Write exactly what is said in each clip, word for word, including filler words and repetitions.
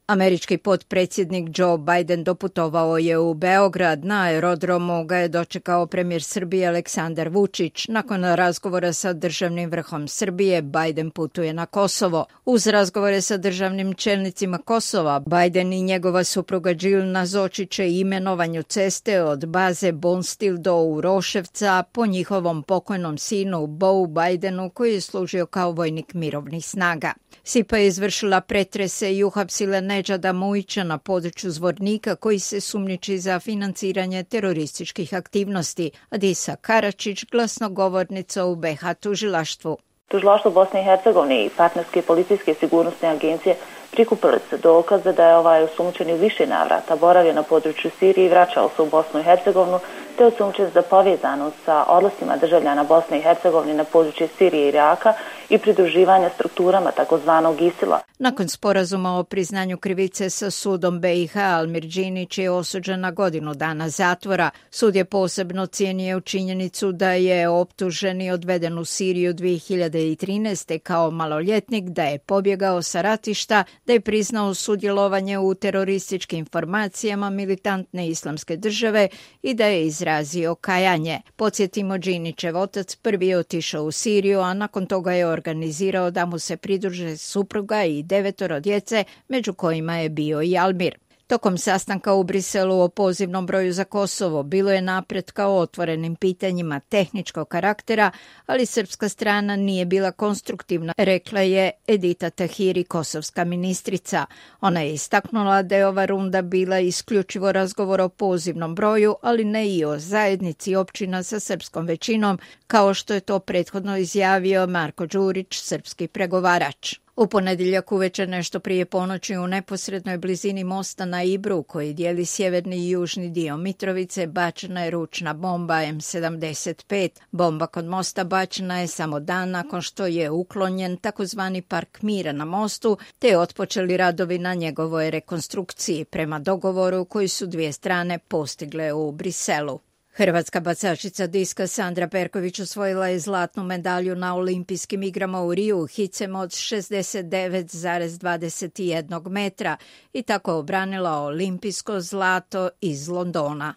Američki potpredsjednik Joe Biden doputovao je u Beograd. Na aerodromu ga je dočekao premijer Srbije Aleksandar Vučić. Nakon razgovora sa državnim vrhom Srbije, Biden putuje na Kosovo. Uz razgovore sa državnim čelnicima Kosova, Biden i njegova supruga Jill nazočit će imenovanju ceste od baze Bonstil do Uroševca po njihovom pokojnom sinu Beau Bidenu, koji je služio kao vojnik mirovnih snaga. S I P A je izvršila pretrese i uhapsila Nedžada Mujića na području Zvornika, koji se sumnjiči za financiranje terorističkih aktivnosti. Adisa Karačić, glasnogovornica u B H tužilaštvu. Tužilaštvo Bosne i Hercegovine i partnerske policijske sigurnosne agencije prikupili su dokaze da je ovaj osumnjičeni u više navrata boravio na području Sirije i vraćao se u Bosnu i Hercegovinu, te osumnjičen za povezanost sa odlascima državljana Bosne i Hercegovine na područje Sirije i Iraka i pridruživanja strukturama takozvanog ISIL-a. Nakon sporazuma o priznanju krivice sa sudom B i H, Almir Džinić je osuđen na godinu dana zatvora. Sud je posebno cijenio činjenicu da je optuženi odveden u Siriju dvije hiljade trinaeste kao maloljetnik, da je pobjegao sa ratišta, da je priznao sudjelovanje u terorističkim formacijama militantne islamske države i da je izrazio kajanje. Podsjetimo, Džinićev otac prvi je otišao u Siriju, a nakon toga je organizirao da mu se pridruže supruga i devetoro djece, među kojima je bio i Almir. Tokom sastanka u Briselu o pozivnom broju za Kosovo bilo je napretka o otvorenim pitanjima tehničkog karaktera, ali srpska strana nije bila konstruktivna, rekla je Edita Tahiri, kosovska ministrica. Ona je istaknula da je ova runda bila isključivo razgovor o pozivnom broju, ali ne i o zajednici općina sa srpskom većinom, kao što je to prethodno izjavio Marko Đurić, srpski pregovarač. U ponedjeljak uveče nešto prije ponoći u neposrednoj blizini mosta na Ibru, koji dijeli sjeverni i južni dio Mitrovice, bačena je ručna bomba M sedamdeset pet. Bomba kod mosta bačena je samo dan nakon što je uklonjen takozvani Park mira na mostu, te otpočeli radovi na njegovoj rekonstrukciji prema dogovoru koji su dvije strane postigle u Briselu. Hrvatska bacačica diska Sandra Perković osvojila je zlatnu medalju na olimpijskim igrama u Riju hicem od šezdeset devet zarez dvadeset jedan metra i tako obranila olimpijsko zlato iz Londona.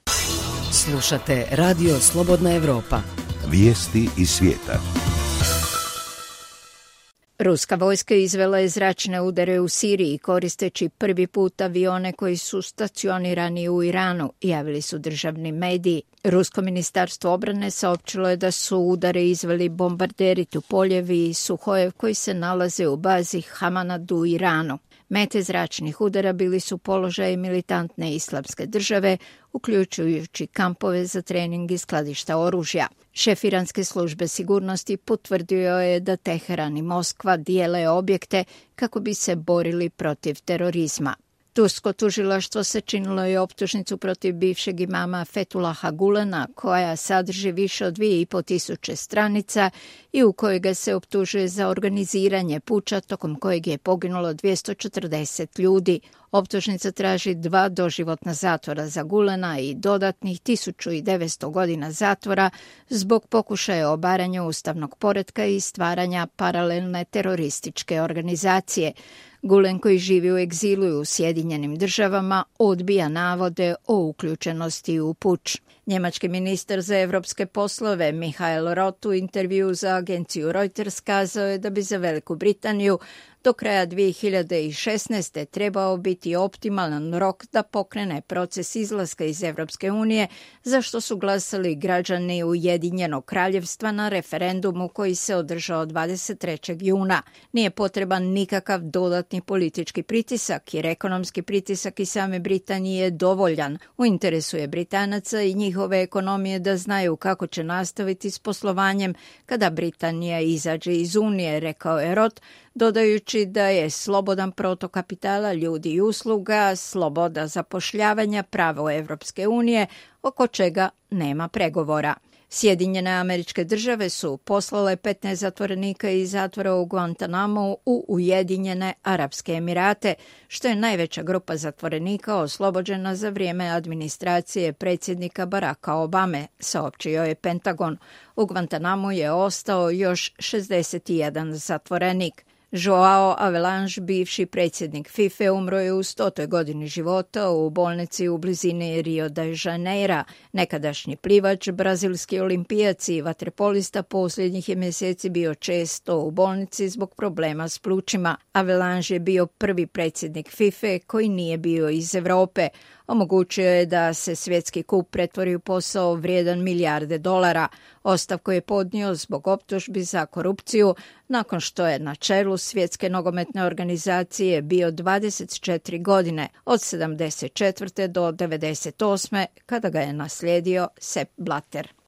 Slušate Radio Slobodna Evropa. Vijesti iz svijeta. Ruska vojska izvela je zračne udare u Siriji koristeći prvi put avione koji su stacionirani u Iranu, javili su državni mediji. Rusko ministarstvo obrane saopćilo je da su udare izveli bombarderi Tupoljevi i Suhojev koji se nalaze u bazi Hamanad u Iranu. Mete zračnih udara bili su položaji militantne islamske države, uključujući kampove za trening i skladišta oružja. Šef iranske službe sigurnosti potvrdio je da Teheran i Moskva dijele objekte kako bi se borili protiv terorizma. Tursko tužilaštvo sačinilo je optužnicu protiv bivšeg imama Fetulaha Gulena, koja sadrži više od dvije i po tisuće stranica i u kojoj ga se optužuje za organiziranje puča tokom kojeg je poginulo dvjesto četrdeset ljudi. Optužnica traži dva doživotna zatvora za Gulena i dodatnih tisuću devetsto godina zatvora zbog pokušaja obaranja ustavnog poretka i stvaranja paralelne terorističke organizacije. Gulen, koji živi u egzilu i u Sjedinjenim državama, odbija navode o uključenosti u puč. Njemački ministar za evropske poslove Michael Roth u intervju za agenciju Reuters kazao je da bi za Veliku Britaniju do kraja dvije hiljade šesnaeste trebao biti optimalan rok da pokrene proces izlaska iz Evropske unije, za što su glasali građani Ujedinjenog kraljevstva na referendumu koji se održao dvadeset trećeg juna. Nije potreban nikakav dodatni politički pritisak, jer ekonomski pritisak i same Britanije je dovoljan. U interesu je Britanaca i njihove ekonomije da znaju kako će nastaviti s poslovanjem kada Britanija izađe iz Unije, rekao je Roth, dodajući da je slobodan protok kapitala, ljudi i usluga, sloboda zapošljavanja, pravo Evropske unije, oko čega nema pregovora. Sjedinjene Američke Države su poslale petnaest zatvorenika iz zatvora u Guantanamu u Ujedinjene Arapske Emirate, što je najveća grupa zatvorenika oslobođena za vrijeme administracije predsjednika Baracka Obame, saopćio je Pentagon. U Guantanamu je ostao još šezdeset jedan zatvorenik. Joao Avelange, bivši predsjednik FIFA, umro je u stotoj godini života u bolnici u blizini Rio de Janeira. Nekadašnji plivač, brazilski olimpijac i vaterpolista posljednjih je mjeseci bio često u bolnici zbog problema s plućima. Avelange je bio prvi predsjednik FIFA koji nije bio iz Europe. Omogućio je da se svjetski kup pretvori u posao vrijedan milijarde dolara. Ostavku je podnio zbog optužbi za korupciju nakon što je na čelu svjetske nogometne organizacije bio dvadeset četiri godine, od sedamdeset četvrte do devedeset osme kada ga je naslijedio Sepp Blatter.